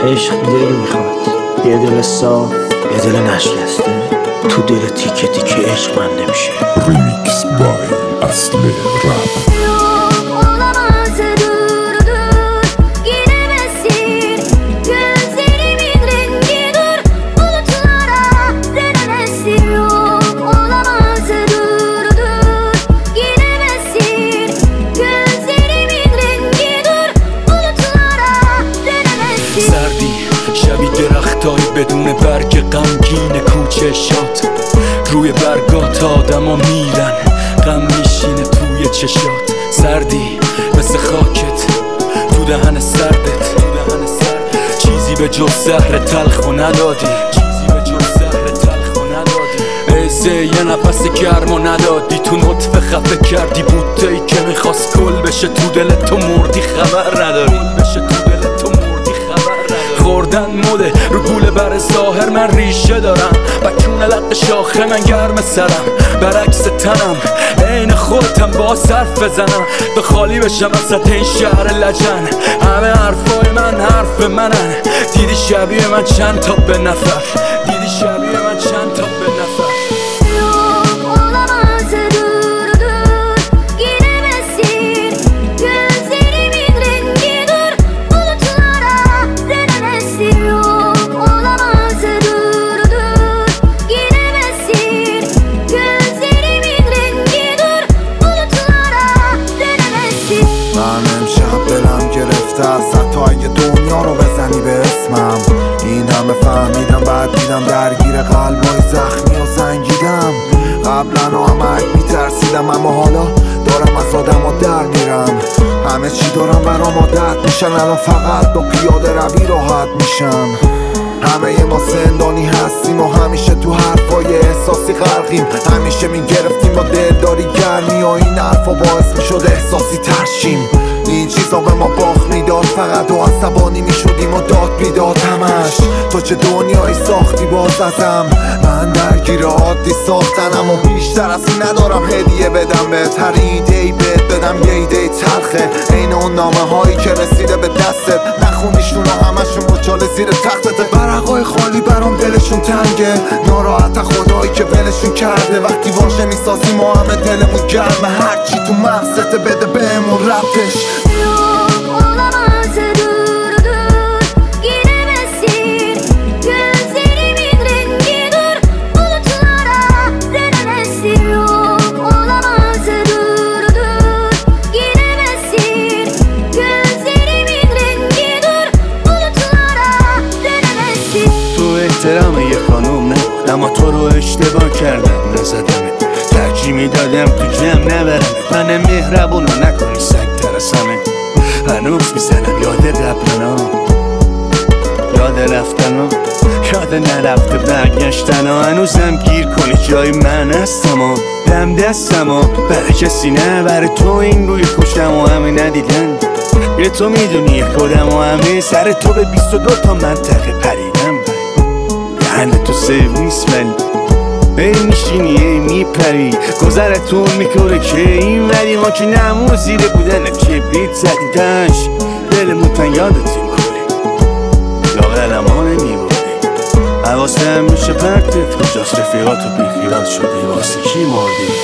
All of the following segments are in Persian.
عشق دل میخواد، یه دل صاف، یه دل نشکسته. تو دل تیکه تیکه عشق من نمیشه. ریمیکس بای اصل رپ. شبیه درختای بدون برگ غمگین کوچه شات، روی برگات آدما میرن، غم میشینه توی چشات. سردی مثل خاکت تو دهن سردت، چیزی به جز زهر تلخ و ندادی، عزه یه نفس گرم و ندادی. تو نطفه خفه کردی بوته‌ای که میخواست کل بشه، تو دلت تو مردی خبر نداری. خوردن مده رو گوله بر ظاهر، من ریشه دارم بکون لق شاخه، من گرم سرم برعکس تنم، عین خودتم با صرف بزنم به خالی بشم وسط این شهر لجن. همه حرفای من حرف منن، دیدی شبیه من چند تا به نفر، دیدی شبیه من چند تا به نفر. من امشب دلم گرفته است تا اگه دنیا رو بزنی به اسمم. این همه فهمیدم بعد دیدم درگیر قلبای زخمی و زنگیدم. قبلا همه میترسیدم اما حالا دارم از آدم و در میرم. همه چی دارم برام عادت میشن، الان فقط با پیاده روی راحت میشم. همه ما زندانی هستیم و همیشه تو حرفای احساسی غرقیم. همیشه میگرفتیم با دلداری گرمی و این حرفا باعث میشد احساسی ترشیم. این چیزا به ما باخت میداد فقط و عصبانی میشدیم و داد بیداد همش. تو چه دنیایی ساختی باز ازم، من درگیر عادی ساختنم و بیشتر از این ندارم هدیه بدم بهت. هر ایده‌ای بهت بدم یه ایده تلخه، عین اون نامه هایی که رسیده به دستت نخوندیشون و همشون مچاله زیر تختت. برقای خالی برام دلشون تنگه، ناراحت خدایی که ولشون کرده. وقتی واژه میسازیم ما همه دلمون گرمه، هرچی تو مغزت بده بهمون ربطش. احترام یه خانوم نبود اما تو رو اشتباه کردم نزدمت. ترجیح میدادم تو جمع نبرم، من مهربونو نکنی سگ ترسمه. هنوز میزنم یاد قبلنا، یاد رفتنا، یاد نرفته برگشتن و هنوزم گیر کنی جای من هستم و دم دستم و برای کسی نه، برای تو این روی کشتم و همه ندیدن. یه تو میدونی خودم و همه سر تو به 22 تا منطقه پریدم. دهن تو سرویس ولی ای میشینی ای میپری، گذرتون میکنه که این ولی ما که نمو زیر بودن کبریت زدیم دنش. دلمون تن یادتیم کولی لاغرم ها نمیبودی، حواستم میشه پرتت کجاست رفیقاتو بیخیال شدی واسه کی مردی.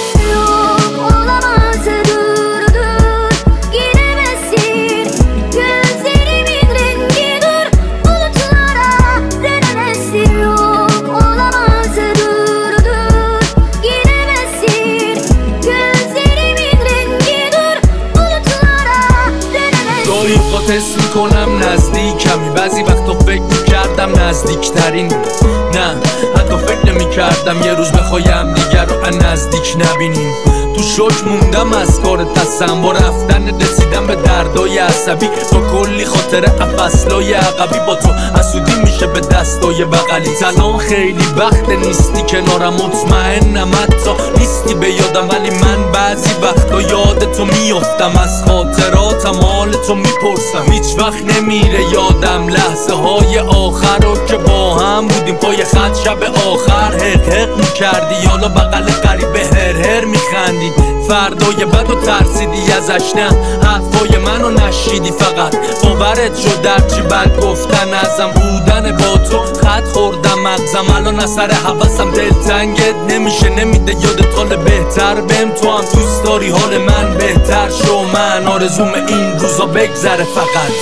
حس میکنم نزدیکمی، بعضی وقتا فکر میکردم نزدیکترین، نه حتی فکر نمیکردم یه روز بخوایم دیگر رو از نزدیک نبینیم. تو شوک موندم از کار دستم، با رفتن رسیدم به دردای عصبی، با کلی خاطره افصلای عقبی. با تو حسودی میشه به دستای بغلی. الان خیلی وقت نیستی کنارم، مطمئنم حتی نیستی به یادم، ولی من بعضی وقتا یاد تو میافتم، از خاطراتم حال تو میپرسم. هیچ وقت نمیره یادم لحظه های آخر رو که با هم بودیم، پای روی خط شب آخر حق حق میکردی، حالا بغل غریبه هر میخندی. فردای بد و ترسیدی ازش، نه حرفای منو نشیدی، فقط باورت شد درچی بد گفتن ازم بودن با تو خط خوردم مغزم. الان اثر حواسم دلتنگت نمیشه، نمیده یادت حال بهتر بهم. تو هم دوست داری حال من بهتر شو، من آرزوم این روزا بگذره فقط.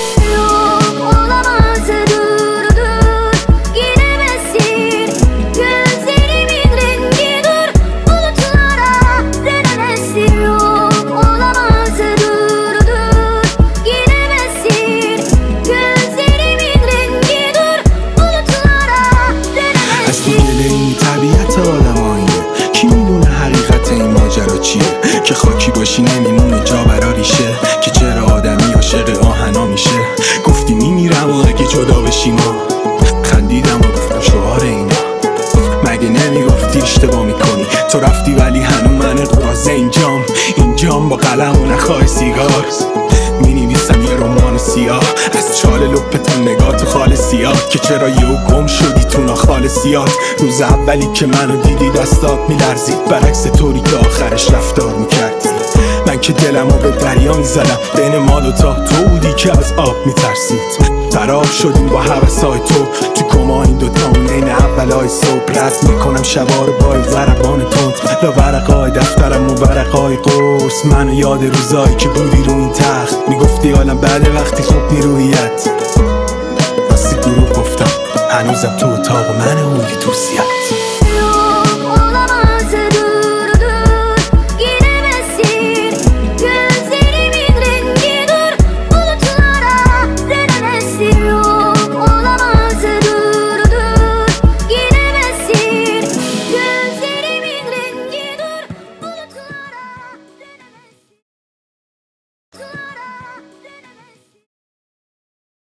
از تو دل این طبیعت آدم آینه، کی میدونه حقیقت این ماجرا چیه؟ که خاکی باشی نمیمونه جا براریشه، که چرا آدمی عاشق آهنا میشه. گفتی میمیرم و اگه جدا بشیم، خندیدم و گفتم شعار اینا. مگه نمیگفتی اشتباه میکنی؟ تو رفتی ولی هنو من قرازه اینجام با قلم و نخواه سیگار مینویسم یه رمان سیاه از چال لپتون نگاه تو خال سیاه. که چرا یهو گم شدی تو ناخال سیاه؟ روز اولی که منو دیدی دستات میلرزید، برعکس طوری که آخرش رفتار میکردی. من که دلمو به دریا میزدم، بین ما دوتا تو بودی که از آب میترسید. خراب شدیم با حوثای تو کما این دوتامون این اولای صبح. رد میکنم شبار بای ضربان تند، لا ورقای دفترم و ورقای قرص. منو یاد روزایی که بودی رو این تخت، میگفتی حالا بعد وقتی خوب نیرویت. راستی دروغ گفتم، هنوزم تو اتاق من بودی توصیت.